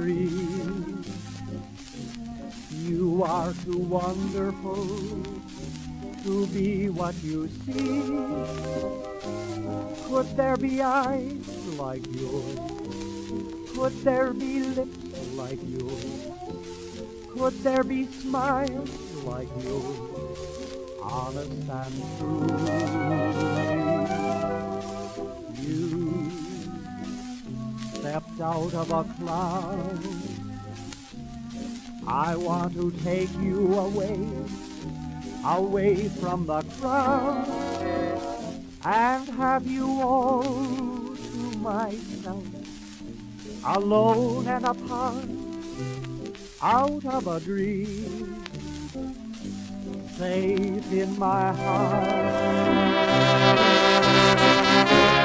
dream. You are too wonderful to be what you seem. Could there be eyes like yours? Could there be lips like yours? Could there be smiles like yours? Honest and true. You stepped out of a cloud. I want to take you away, away from the crowd, and have you all to myself, alone and apart, out of a dream, safe in my heart.